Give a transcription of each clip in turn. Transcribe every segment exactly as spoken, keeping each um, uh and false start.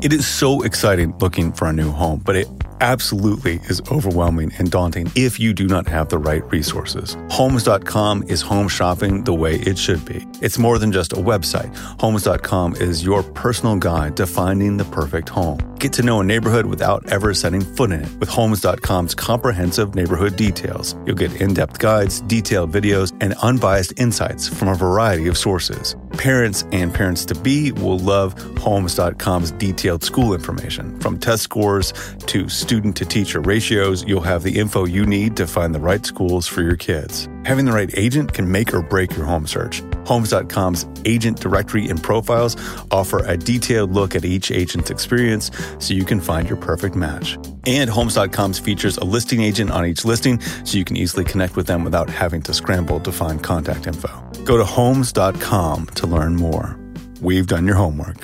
It is so exciting looking for a new home, but it absolutely is overwhelming and daunting if you do not have the right resources. Homes dot com is home shopping the way it should be. It's more than just a website. Homes dot com is your personal guide to finding the perfect home. Get to know a neighborhood without ever setting foot in it. With Homes dot com's comprehensive neighborhood details, you'll get in-depth guides, detailed videos, and unbiased insights from a variety of sources. Parents and parents-to-be will love Homes dot com's detailed school information. From test scores to student-to-teacher ratios, you'll have the info you need to find the right schools for your kids. Having the right agent can make or break your home search. Homes dot com's agent directory and profiles offer a detailed look at each agent's experience so you can find your perfect match. And Homes dot com's features a listing agent on each listing so you can easily connect with them without having to scramble to find contact info. Go to Homes dot com to learn more. We've done your homework.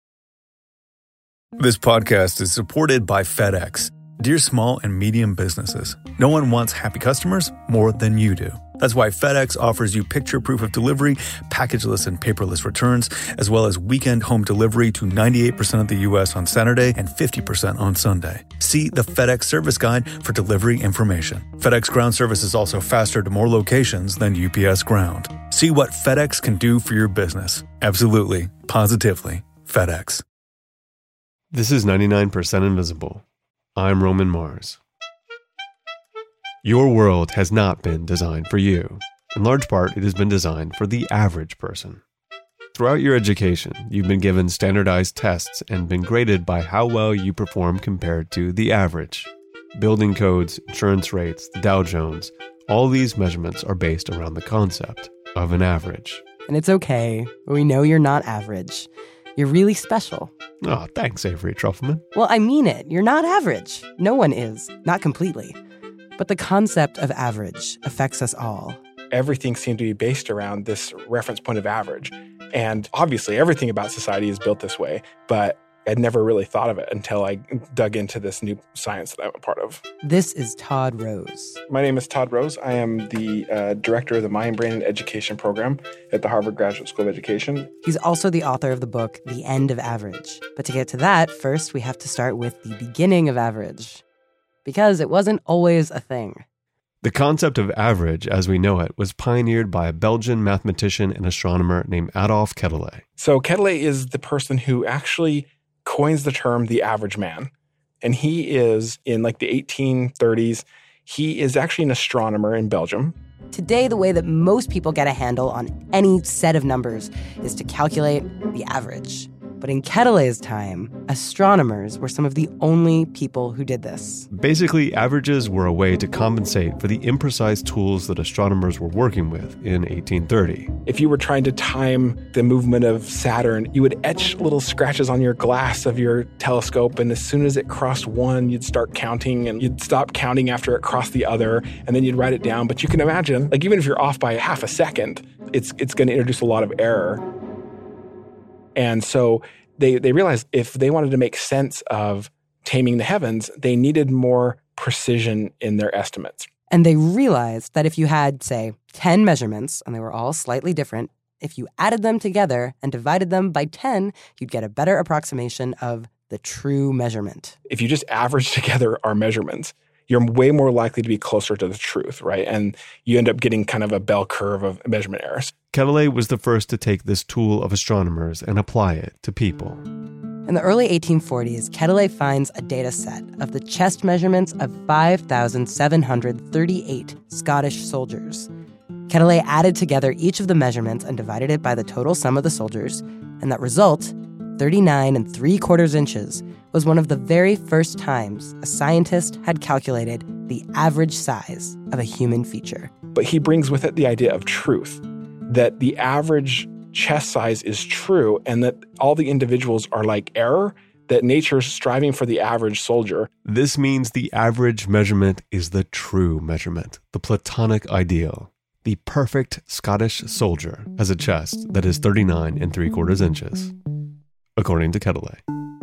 This podcast is supported by FedEx. Dear small and medium businesses, no one wants happy customers more than you do. That's why FedEx offers you picture proof of delivery, packageless and paperless returns, as well as weekend home delivery to ninety-eight percent of the U S on Saturday and fifty percent on Sunday. See the FedEx service guide for delivery information. FedEx Ground service is also faster to more locations than U P S Ground. See what FedEx can do for your business. Absolutely, positively, FedEx. This is ninety-nine percent Invisible. I'm Roman Mars. Your world has not been designed for you. In large part, it has been designed for the average person. Throughout your education, you've been given standardized tests and been graded by how well you perform compared to the average. Building codes, insurance rates, the Dow Jones, all these measurements are based around the concept of an average. And it's okay. We know you're not average. You're really special. Oh, thanks, Avery Trufelman. Well, I mean it. You're not average. No one is. Not completely. But the concept of average affects us all. Everything seemed to be based around this reference point of average. And obviously, everything about society is built this way. But I'd never really thought of it until I dug into this new science that I'm a part of. This is Todd Rose. My name is Todd Rose. I am the uh, director of the Mind, Brain, and Education program at the Harvard Graduate School of Education. He's also the author of the book, The End of Average. But to get to that, first we have to start with the beginning of average. Because it wasn't always a thing. The concept of average, as we know it, was pioneered by a Belgian mathematician and astronomer named Adolphe Quetelet. So Quetelet is the person who actually coins the term the average man. And he is, in like the eighteen thirties, he is actually an astronomer in Belgium. Today, the way that most people get a handle on any set of numbers is to calculate the average. But in Quetelet's time, astronomers were some of the only people who did this. Basically, averages were a way to compensate for the imprecise tools that astronomers were working with in eighteen thirty. If you were trying to time the movement of Saturn, you would etch little scratches on your glass of your telescope, and as soon as it crossed one, you'd start counting, and you'd stop counting after it crossed the other, and then you'd write it down. But you can imagine, like even if you're off by half a second, it's it's going to introduce a lot of error. And so they, they realized if they wanted to make sense of taming the heavens, they needed more precision in their estimates. And they realized that if you had, say, ten measurements, and they were all slightly different, if you added them together and divided them by ten, you'd get a better approximation of the true measurement. If you just average together our measurements, you're way more likely to be closer to the truth, right? And you end up getting kind of a bell curve of measurement errors. Quetelet was the first to take this tool of astronomers and apply it to people. In the early eighteen forties, Quetelet finds a data set of the chest measurements of five thousand seven hundred thirty-eight Scottish soldiers. Quetelet added together each of the measurements and divided it by the total sum of the soldiers, and that result, thirty-nine and three quarters inches, was one of the very first times a scientist had calculated the average size of a human feature. But he brings with it the idea of truth, that the average chest size is true and that all the individuals are like error, that nature's striving for the average soldier. This means the average measurement is the true measurement, the Platonic ideal. The perfect Scottish soldier has a chest that is thirty-nine and three quarters inches, according to Quetelet.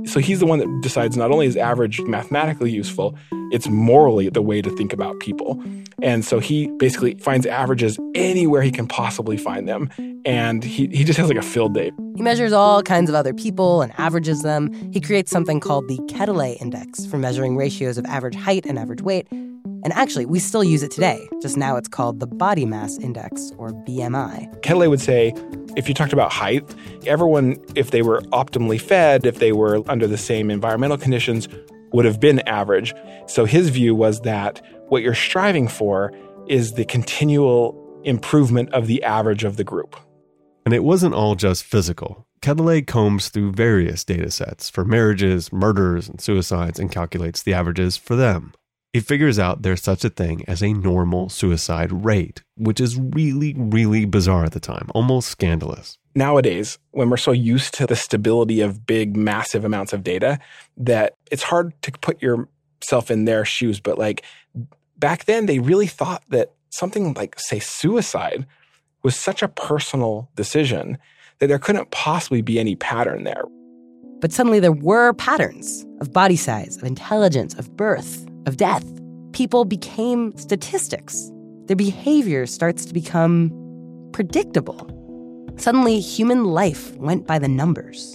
So he's the one that decides not only is average mathematically useful, it's morally the way to think about people. And so he basically finds averages anywhere he can possibly find them. And he, he just has like a field day. He measures all kinds of other people and averages them. He creates something called the Quetelet Index for measuring ratios of average height and average weight. And actually, we still use it today. Just now it's called the Body Mass Index, or B M I. Quetelet would say, if you talked about height, everyone, if they were optimally fed, if they were under the same environmental conditions, would have been average. So his view was that what you're striving for is the continual improvement of the average of the group. And it wasn't all just physical. Quetelet combs through various data sets for marriages, murders, and suicides and calculates the averages for them. He figures out there's such a thing as a normal suicide rate, which is really, really bizarre at the time, almost scandalous. Nowadays, when we're so used to the stability of big, massive amounts of data, that it's hard to put yourself in their shoes. But like back then, they really thought that something like, say, suicide was such a personal decision that there couldn't possibly be any pattern there. But suddenly there were patterns of body size, of intelligence, of birth, of death. People became statistics. Their behavior starts to become predictable. Suddenly, human life went by the numbers.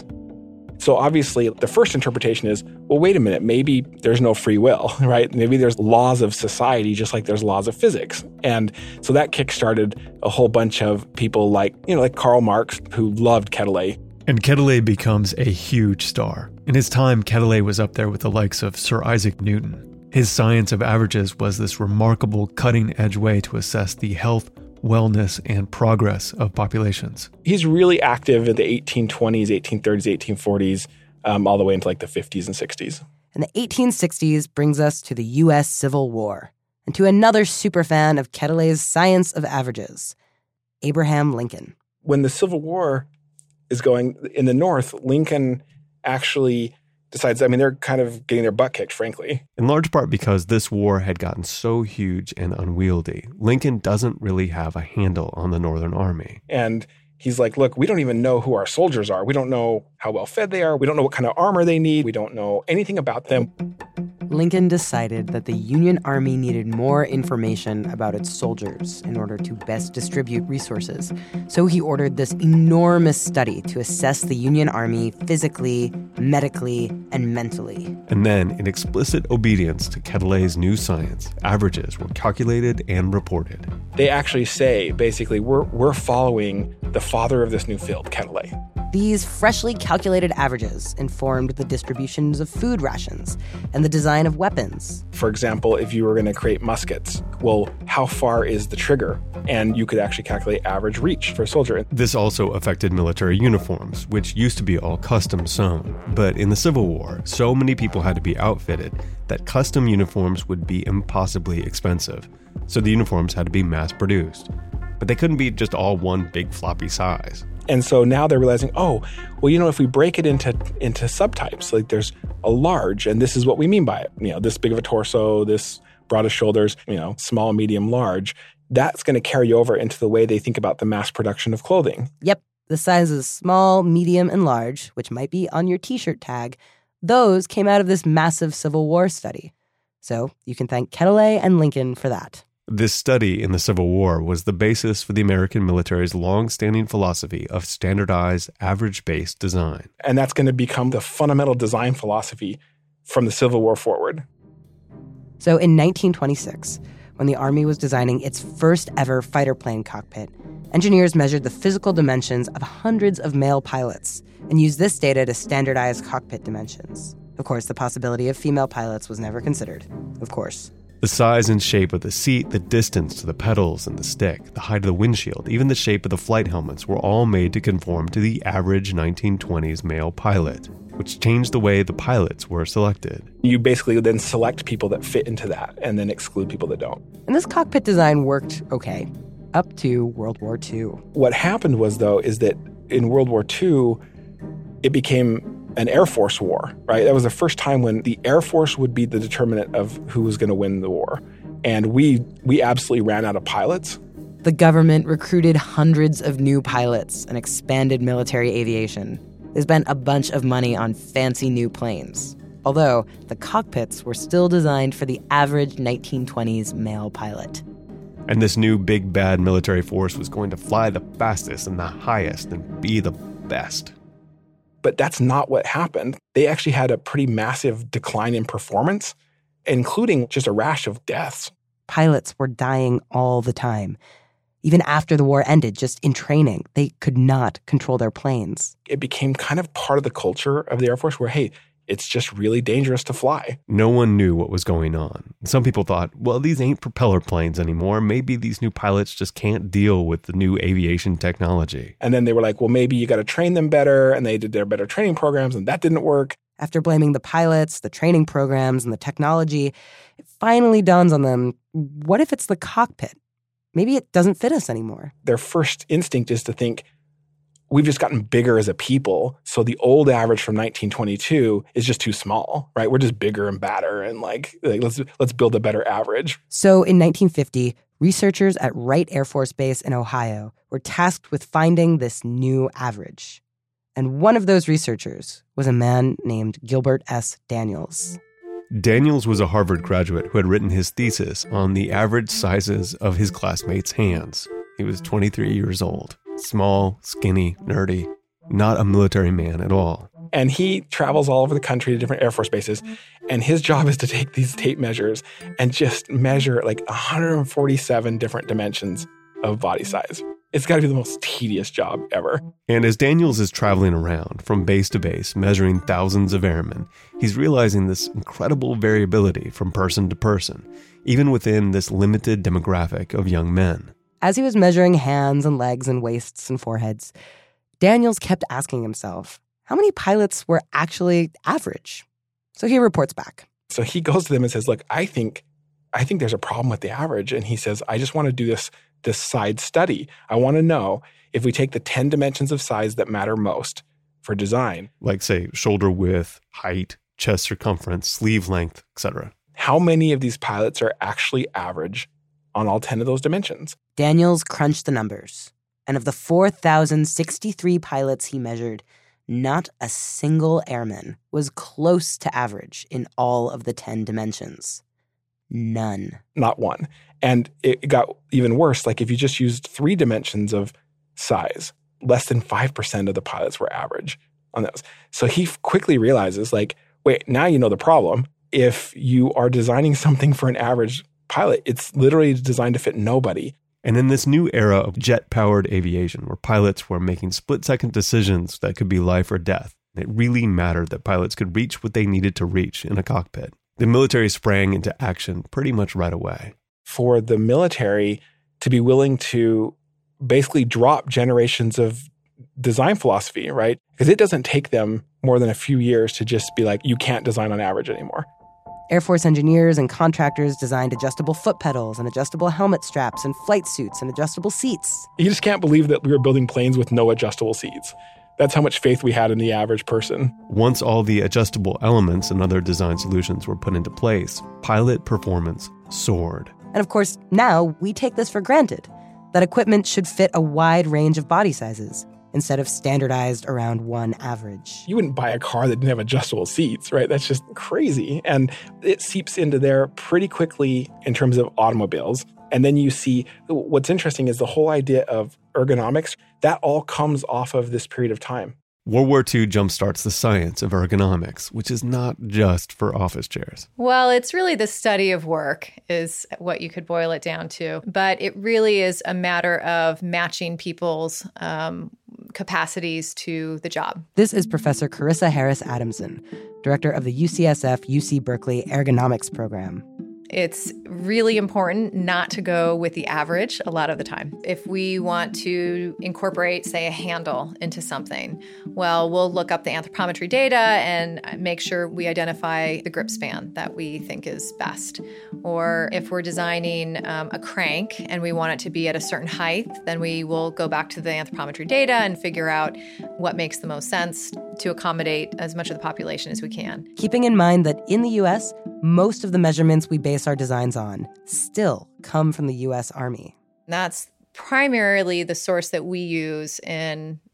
So obviously, the first interpretation is, well, wait a minute, maybe there's no free will, right? Maybe there's laws of society just like there's laws of physics. And so that kickstarted a whole bunch of people like, you know, like Karl Marx, who loved Quetelet. And Quetelet becomes a huge star. In his time, Quetelet was up there with the likes of Sir Isaac Newton. His science of averages was this remarkable cutting-edge way to assess the health, wellness, and progress of populations. He's really active in the eighteen twenties, eighteen thirties, eighteen forties, um, all the way into like the fifties and sixties. And the eighteen sixties brings us to the U S Civil War and to another superfan of Quetelet's science of averages, Abraham Lincoln. When the Civil War is going in the North, Lincoln actually decides, I mean, they're kind of getting their butt kicked, frankly. In large part because this war had gotten so huge and unwieldy, Lincoln doesn't really have a handle on the Northern Army. And he's like, look, we don't even know who our soldiers are. We don't know how well fed they are. We don't know what kind of armor they need. We don't know anything about them. Lincoln decided that the Union Army needed more information about its soldiers in order to best distribute resources. So he ordered this enormous study to assess the Union Army physically, medically, and mentally. And then, in explicit obedience to Quetelet's new science, averages were calculated and reported. They actually say, basically, we're, we're following the father of this new field, Quetelet. These freshly calculated averages informed the distributions of food rations and the design of weapons. For example, if you were going to create muskets, well, how far is the trigger? And you could actually calculate average reach for a soldier. This also affected military uniforms, which used to be all custom sewn. But in the Civil War, so many people had to be outfitted that custom uniforms would be impossibly expensive. So the uniforms had to be mass-produced. But they couldn't be just all one big floppy size. And so now they're realizing, oh, well, you know, if we break it into into subtypes, like there's a large, and this is what we mean by it. You know, this big of a torso, this broad of shoulders, you know, small, medium, large. That's going to carry over into the way they think about the mass production of clothing. Yep. The sizes small, medium, and large, which might be on your t-shirt tag, those came out of this massive Civil War study. So you can thank Quetelet and Lincoln for that. This study in the Civil War was the basis for the American military's long-standing philosophy of standardized, average-based design. And that's going to become the fundamental design philosophy from the Civil War forward. So in nineteen twenty-six, when the Army was designing its first ever fighter plane cockpit, engineers measured the physical dimensions of hundreds of male pilots and used this data to standardize cockpit dimensions. Of course, the possibility of female pilots was never considered. Of course. The size and shape of the seat, the distance to the pedals and the stick, the height of the windshield, even the shape of the flight helmets were all made to conform to the average nineteen twenties male pilot, which changed the way the pilots were selected. You basically then select people that fit into that and then exclude people that don't. And this cockpit design worked okay, up to World War Two. What happened was, though, is that in World War Two, it became an Air Force war, right? That was the first time when the Air Force would be the determinant of who was going to win the war. And we we absolutely ran out of pilots. The government recruited hundreds of new pilots and expanded military aviation. They spent a bunch of money on fancy new planes, although the cockpits were still designed for the average nineteen twenties male pilot. And this new big bad military force was going to fly the fastest and the highest and be the best. But that's not what happened. They actually had a pretty massive decline in performance, including just a rash of deaths. Pilots were dying all the time. Even after the war ended, just in training, they could not control their planes. It became kind of part of the culture of the Air Force where, hey, it's just really dangerous to fly. No one knew what was going on. Some people thought, well, these ain't propeller planes anymore. Maybe these new pilots just can't deal with the new aviation technology. And then they were like, well, maybe you got to train them better. And they did their better training programs, and that didn't work. After blaming the pilots, the training programs, and the technology, it finally dawns on them, what if it's the cockpit? Maybe it doesn't fit us anymore. Their first instinct is to think, we've just gotten bigger as a people, so the old average from nineteen twenty-two is just too small, right? We're just bigger and badder, and like, like let's let's build a better average. So in nineteen fifty, researchers at Wright Air Force Base in Ohio were tasked with finding this new average. And one of those researchers was a man named Gilbert S. Daniels. Daniels was a Harvard graduate who had written his thesis on the average sizes of his classmates' hands. He was twenty-three years old. Small, skinny, nerdy, not a military man at all. And he travels all over the country to different Air Force bases, and his job is to take these tape measures and just measure like one hundred forty-seven different dimensions of body size. It's got to be the most tedious job ever. And as Daniels is traveling around from base to base, measuring thousands of airmen, he's realizing this incredible variability from person to person, even within this limited demographic of young men. As he was measuring hands and legs and waists and foreheads, Daniels kept asking himself, how many pilots were actually average? So he reports back. So he goes to them and says, look, I think I think there's a problem with the average. And he says, I just want to do this, this side study. I want to know if we take the ten dimensions of size that matter most for design. Like, say, shoulder width, height, chest circumference, sleeve length, et cetera. How many of these pilots are actually average on all ten of those dimensions? Daniels crunched the numbers. And of the four thousand sixty-three pilots he measured, not a single airman was close to average in all of the ten dimensions. None. Not one. And it got even worse. Like if you just used three dimensions of size, less than five percent of the pilots were average on those. So he quickly realizes, like, wait, now you know the problem. If you are designing something for an average pilot, it's literally designed to fit nobody. And in this new era of jet-powered aviation, where pilots were making split-second decisions that could be life or death, it really mattered that pilots could reach what they needed to reach in a cockpit. The military sprang into action pretty much right away. For the military to be willing to basically drop generations of design philosophy, right? Because it doesn't take them more than a few years to just be like, you can't design on average anymore. Air Force engineers and contractors designed adjustable foot pedals and adjustable helmet straps and flight suits and adjustable seats. You just can't believe that we were building planes with no adjustable seats. That's how much faith we had in the average person. Once all the adjustable elements and other design solutions were put into place, pilot performance soared. And of course, now we take this for granted, that equipment should fit a wide range of body sizes instead of standardized around one average. You wouldn't buy a car that didn't have adjustable seats, right? That's just crazy. And it seeps into there pretty quickly in terms of automobiles. And then you see, what's interesting is the whole idea of ergonomics, that all comes off of this period of time. World War Two jumpstarts the science of ergonomics, which is not just for office chairs. Well, it's really the study of work is what you could boil it down to. But it really is a matter of matching people's um, capacities to the job. This is Professor Carissa Harris Adamson, director of the U C S F U C Berkeley Ergonomics Program. It's really important not to go with the average a lot of the time. If we want to incorporate, say, a handle into something, well, we'll look up the anthropometry data and make sure we identify the grip span that we think is best. Or if we're designing um, a crank and we want it to be at a certain height, then we will go back to the anthropometry data and figure out what makes the most sense to accommodate as much of the population as we can. Keeping in mind that in the U S, most of the measurements we base our designs on still come from the U S Army. That's primarily the source that we use in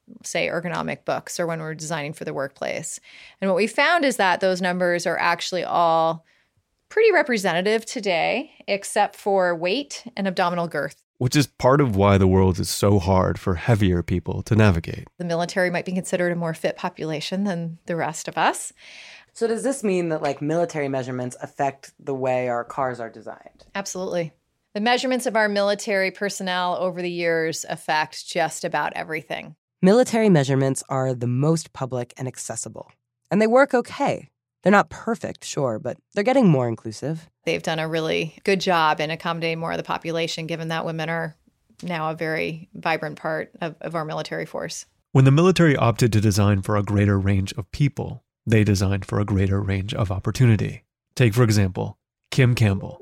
say, ergonomic books or when we're designing for the workplace. And what we found is that those numbers are actually all pretty representative today, except for weight and abdominal girth. Which is part of why the world is so hard for heavier people to navigate. The military might be considered a more fit population than the rest of us. So does this mean that like military measurements affect the way our cars are designed? Absolutely. The measurements of our military personnel over the years affect just about everything. Military measurements are the most public and accessible. And they work okay. They're not perfect, sure, but they're getting more inclusive. They've done a really good job in accommodating more of the population, given that women are now a very vibrant part of, of our military force. When the military opted to design for a greater range of people, they designed for a greater range of opportunity. Take, for example, Kim Campbell.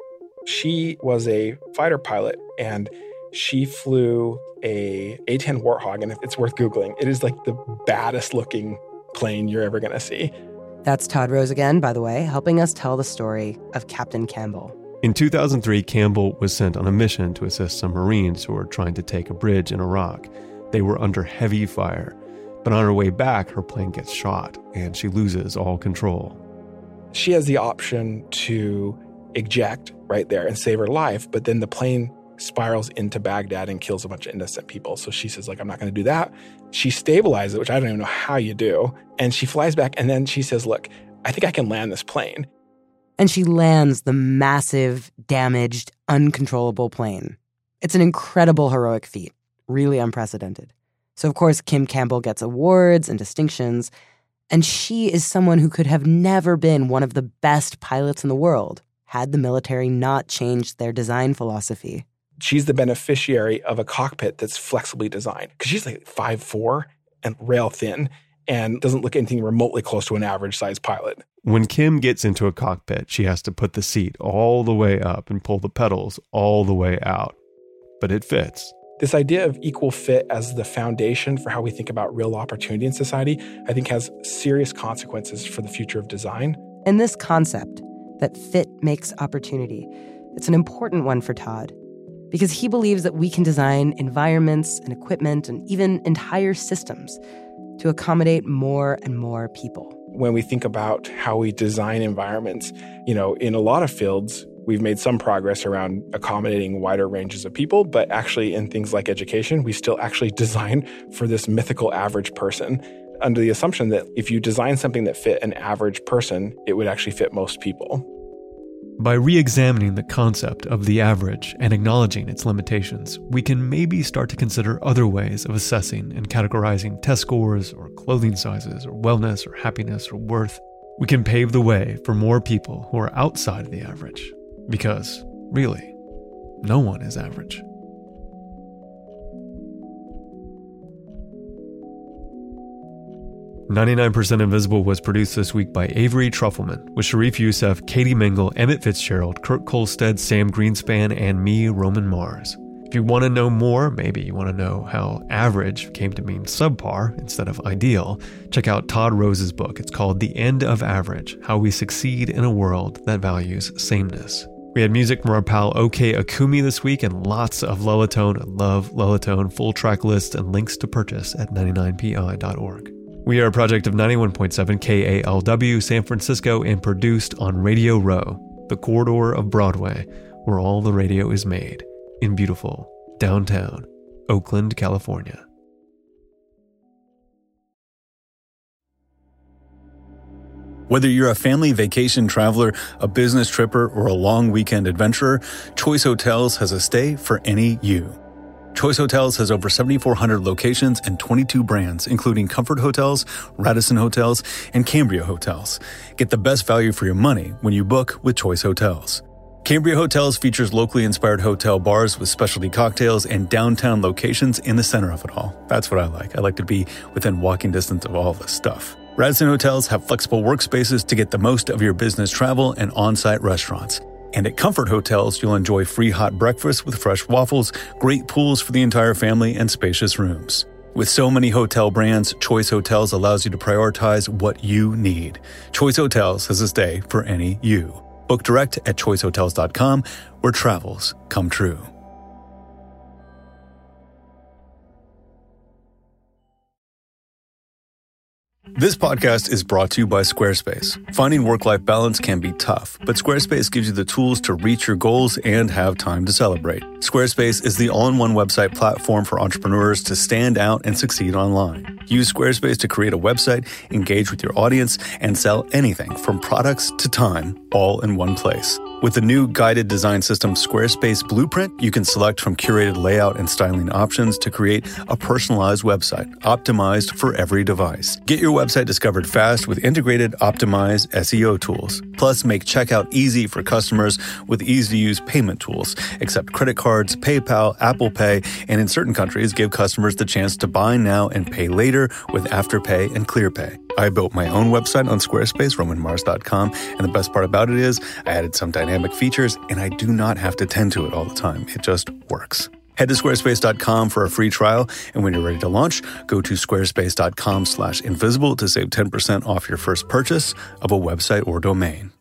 She was a fighter pilot, and she flew a A ten Warthog, and it's worth Googling. It is like the baddest looking plane you're ever going to see. That's Todd Rose again, by the way, helping us tell the story of Captain Campbell. In two thousand three, Campbell was sent on a mission to assist some Marines who were trying to take a bridge in Iraq. They were under heavy fire, but on her way back, her plane gets shot, and she loses all control. She has the option to eject right there and save her life, but then the plane spirals into Baghdad and kills a bunch of innocent people. So she says, like, I'm not going to do that. She stabilizes it, which I don't even know how you do. And she flies back, and then she says, look, I think I can land this plane. And she lands the massive, damaged, uncontrollable plane. It's an incredible heroic feat, really unprecedented. So, of course, Kim Campbell gets awards and distinctions, and she is someone who could have never been one of the best pilots in the world had the military not changed their design philosophy. She's the beneficiary of a cockpit that's flexibly designed, because she's like five foot four and rail thin and doesn't look anything remotely close to an average-sized pilot. When Kim gets into a cockpit, she has to put the seat all the way up and pull the pedals all the way out. But it fits. This idea of equal fit as the foundation for how we think about real opportunity in society, I think has serious consequences for the future of design. And this concept, that fit makes opportunity, it's an important one for Todd, because he believes that we can design environments and equipment and even entire systems to accommodate more and more people. When we think about how we design environments, you know, in a lot of fields, we've made some progress around accommodating wider ranges of people, but actually in things like education, we still actually design for this mythical average person under the assumption that if you design something that fit an average person, it would actually fit most people. By re-examining the concept of the average and acknowledging its limitations, we can maybe start to consider other ways of assessing and categorizing test scores or clothing sizes or wellness or happiness or worth. We can pave the way for more people who are outside of the average. Because, really, no one is average. ninety-nine percent Invisible was produced this week by Avery Trufelman, with Sharif Youssef, Katie Mingle, Emmett Fitzgerald, Kurt Kolstad, Sam Greenspan, and me, Roman Mars. If you want to know more, maybe you want to know how average came to mean subpar instead of ideal, check out Todd Rose's book. It's called The End of Average: How We Succeed in a World That Values Sameness. We had music from our pal OK Akumi this week and lots of Lullatone. I love Lullatone. Full track list and links to purchase at ninety-nine P I dot org. We are a project of ninety-one point seven K A L W San Francisco and produced on Radio Row, the corridor of Broadway, where all the radio is made, in beautiful downtown Oakland, California. Whether you're a family vacation traveler, a business tripper, or a long weekend adventurer, Choice Hotels has a stay for any you. Choice Hotels has over seventy-four hundred locations and twenty-two brands, including Comfort Hotels, Radisson Hotels, and Cambria Hotels. Get the best value for your money when you book with Choice Hotels. Cambria Hotels features locally inspired hotel bars with specialty cocktails and downtown locations in the center of it all. That's what I like. I like to be within walking distance of all this stuff. Radisson Hotels have flexible workspaces to get the most of your business travel and on-site restaurants. And at Comfort Hotels, you'll enjoy free hot breakfast with fresh waffles, great pools for the entire family, and spacious rooms. With so many hotel brands, Choice Hotels allows you to prioritize what you need. Choice Hotels has a stay for any you. Book direct at choice hotels dot com, where travels come true. This podcast is brought to you by Squarespace. Finding work-life balance can be tough, but Squarespace gives you the tools to reach your goals and have time to celebrate. Squarespace is the all-in-one website platform for entrepreneurs to stand out and succeed online. Use Squarespace to create a website, engage with your audience, and sell anything from products to time, all in one place. With the new guided design system Squarespace Blueprint, you can select from curated layout and styling options to create a personalized website, optimized for every device. Get your website discovered fast with integrated, optimized S E O tools. Plus, make checkout easy for customers with easy-to-use payment tools. Accept credit cards, PayPal, Apple Pay, and in certain countries, give customers the chance to buy now and pay later with Afterpay and ClearPay. I built my own website on Squarespace, roman mars dot com, and the best part about it is I added some dynamic features, and I do not have to tend to it all the time. It just works. Head to squarespace dot com for a free trial, and when you're ready to launch, go to squarespace dot com slash invisible to save ten percent off your first purchase of a website or domain.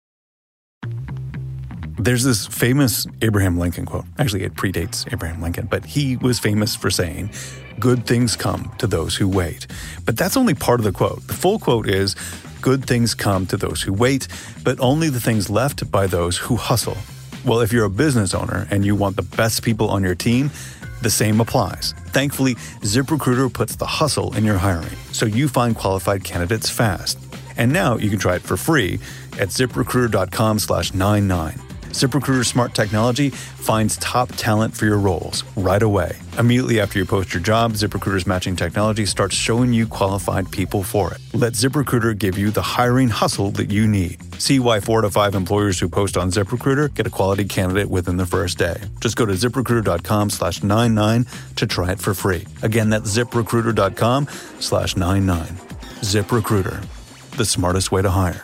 There's this famous Abraham Lincoln quote. Actually, it predates Abraham Lincoln, but he was famous for saying, "Good things come to those who wait." But that's only part of the quote. The full quote is, "Good things come to those who wait, but only the things left by those who hustle." Well, if you're a business owner and you want the best people on your team, the same applies. Thankfully, ZipRecruiter puts the hustle in your hiring, so you find qualified candidates fast. And now you can try it for free at ziprecruiter dot com slash ninety-nine. ZipRecruiter's smart technology finds top talent for your roles right away. Immediately after you post your job, ZipRecruiter's matching technology starts showing you qualified people for it. Let ZipRecruiter give you the hiring hustle that you need. See why four to five employers who post on ZipRecruiter get a quality candidate within the first day. Just go to ziprecruiter dot com slash ninety-nine to try it for free. Again, that's ziprecruiter dot com slash ninety-nine. ZipRecruiter, the smartest way to hire.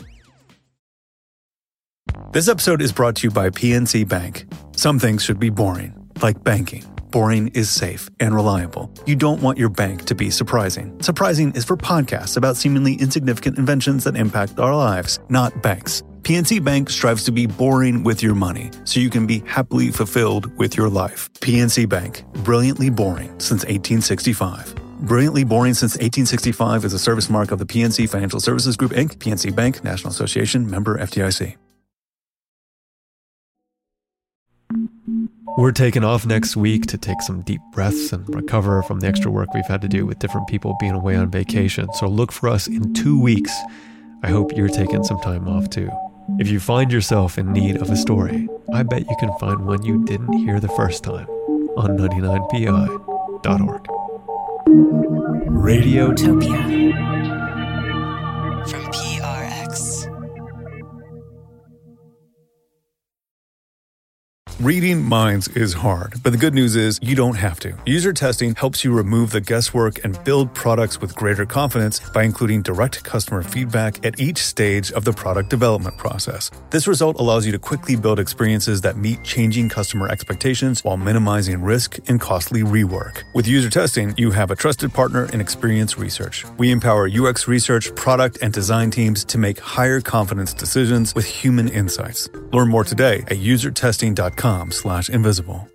This episode is brought to you by P N C Bank. Some things should be boring, like banking. Boring is safe and reliable. You don't want your bank to be surprising. Surprising is for podcasts about seemingly insignificant inventions that impact our lives, not banks. P N C Bank strives to be boring with your money, so you can be happily fulfilled with your life. P N C Bank, brilliantly boring since eighteen sixty-five. Brilliantly Boring Since eighteen sixty-five is a service mark of the P N C Financial Services Group, Incorporated. P N C Bank, National Association, member F D I C. We're taking off next week to take some deep breaths and recover from the extra work we've had to do with different people being away on vacation. So look for us in two weeks. I hope you're taking some time off too. If you find yourself in need of a story, I bet you can find one you didn't hear the first time on ninety-nine P I dot org. Radiotopia from P R X. Reading minds is hard, but the good news is you don't have to. User testing helps you remove the guesswork and build products with greater confidence by including direct customer feedback at each stage of the product development process. This result allows you to quickly build experiences that meet changing customer expectations while minimizing risk and costly rework. With user testing, you have a trusted partner in Experience Research. We empower U X research, product, and design teams to make higher confidence decisions with human insights. Learn more today at user testing dot com slash invisible.